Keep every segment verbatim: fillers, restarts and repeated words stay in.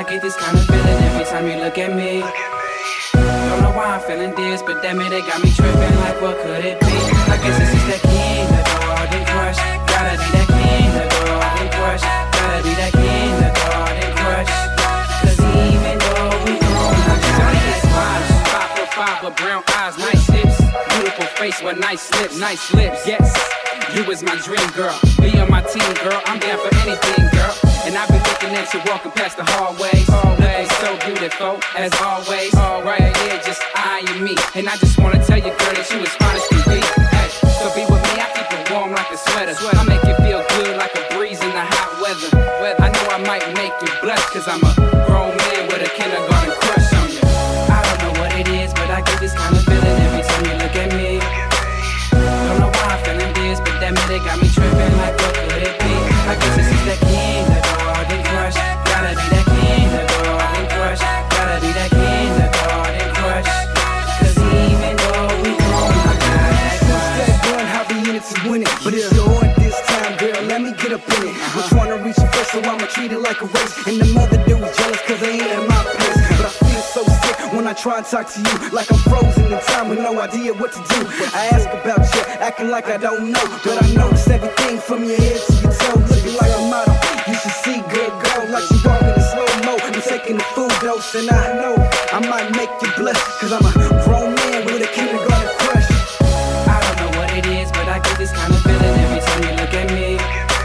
get this kind of feeling every time you look at me. Don't know why I'm feeling this, but damn it, it got me tripping like what could it be? I guess this is that kindergarten crush. Gotta be that kindergarten crush. Gotta be that kindergarten crush. Cause even though we grown, I just get five, five foot five with brown eyes, nice hips, beautiful face with nice lips, nice lips. Yes, you is my dream girl. Be on my team, girl. I'm down for anything, girl. And I be looking at you walking past the hallways, hallways, so beautiful as always. All right here, just eyeing me, and I just wanna tell you, girl, that you as fine as can be. Hey, so be with me, I keep it warm like a sweater. I make you feel good like a breeze in the hot weather. I know I might make you blush, cause I'm a grown man with a kindergarten crush on you. I don't know what it is, but I get this kind of feeling every time you look at me. Don't know why I'm feeling this, but damn it, it got me tripping like what could it be? I guess this is that kindergarten crush. Gotta be that kindergarten crush. Gotta be that kindergarten crush. Cause even though we grown, I got that crush. That gun, I'll be in it to win it. But it's your heart this time, girl, let me get up in it. I'm trying to reach it first, so I'ma treat it like a race. And the mother dude was jealous cause they ain't at my place. But I feel so sick when I try and talk to you, like I'm frozen in time with no idea what to do. I ask about you, acting like I don't know, but I notice everything from your head to your toe, looking like a model. You should see good girl, like she walking in slow-mo. I'm taking the food dose, and I know I might make you blush, cause I'm a grown man with a kindergarten crush. I don't know what it is, but I get this kind of feeling every time you look at me.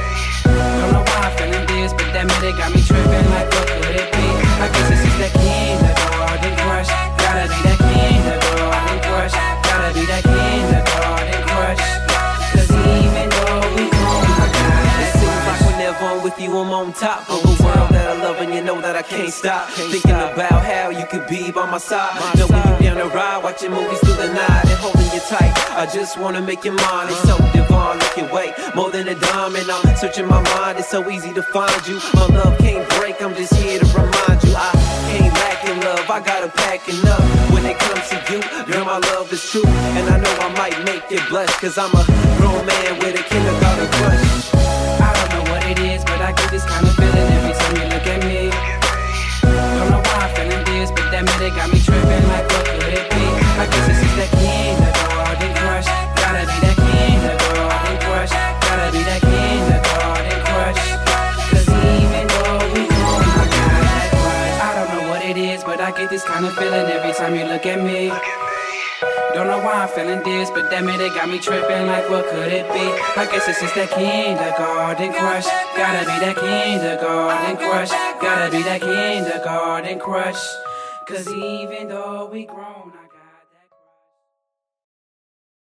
Don't know why I'm feeling this, but damn it, it got me tripping like what could it be? I guess this is that kindergarten crush. Gotta be that kindergarten crush. Gotta be that kindergarten crush. Cause even though we grown, I got that crush. Whenever I'm with you, I'm on top of a world that I love, and you know that I can't stop thinking about how you could be by my side. Know when you down the ride, watching movies through the night and holding you tight. I just wanna make you mine. It's so divine, look your way, more than a diamond. I'm searching my mind, it's so easy to find you. My love can't break, I'm just here to remind you I can't lack in love, I gotta pack enough. When it comes to you, girl, my love is true, and I know I might make you blush, cause I'm a grown man with a kindergarten crush. I don't know what it is, but I get this kind of feeling every time you look at me. Don't know why I'm feeling this, but damn it, it got me tripping like what could it be? I guess this is that kindergarten crush. Gotta be that kindergarten crush. Gotta be that kindergarten crush. Cause even though we grown, I got that crush. I don't know what it is, but I get this kind of feeling every time you look at me. Don't know why I'm feeling this, but damn it, it got me tripping like what could it be? I guess this is that kindergarten crush. Gotta be that kindergarten crush. Gotta be that kindergarten crush. Cause even though we grown, I got